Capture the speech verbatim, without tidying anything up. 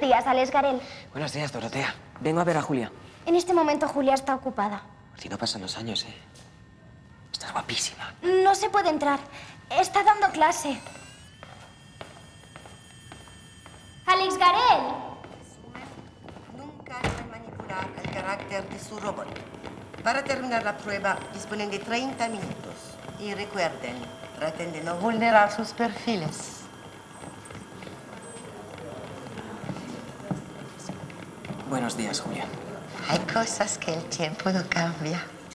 días, Alex Garel. Buenos días, Dorotea. Vengo a ver a Julia. En este momento Julia está ocupada. Si no pasan los años, ¿eh? Estás guapísima. No se puede entrar. Está dando clase. Alex Garel. Nunca debe manipular el carácter de su robot. Para terminar la prueba, disponen de treinta minutos. Y recuerden, traten de no vulnerar sus perfiles. Buenos días, Julia. Hay cosas que el tiempo no cambia.